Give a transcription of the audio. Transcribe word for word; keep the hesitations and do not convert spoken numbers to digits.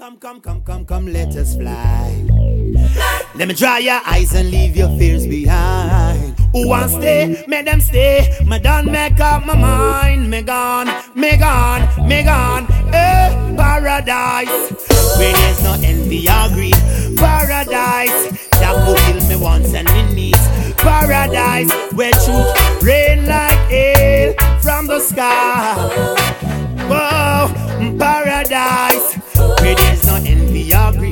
Come, come, come, come, come, let us fly. Let me dry your eyes and leave your fears behind. Who wants stay? Make them stay. Me done make up my mind. Me gone, me gone, me gone. Eh, paradise. Where there's no envy or greed. Paradise. That will kill me once and me needs. Paradise. Where truth rain like hail from the sky. Whoa, paradise. Where there's no envy or greed.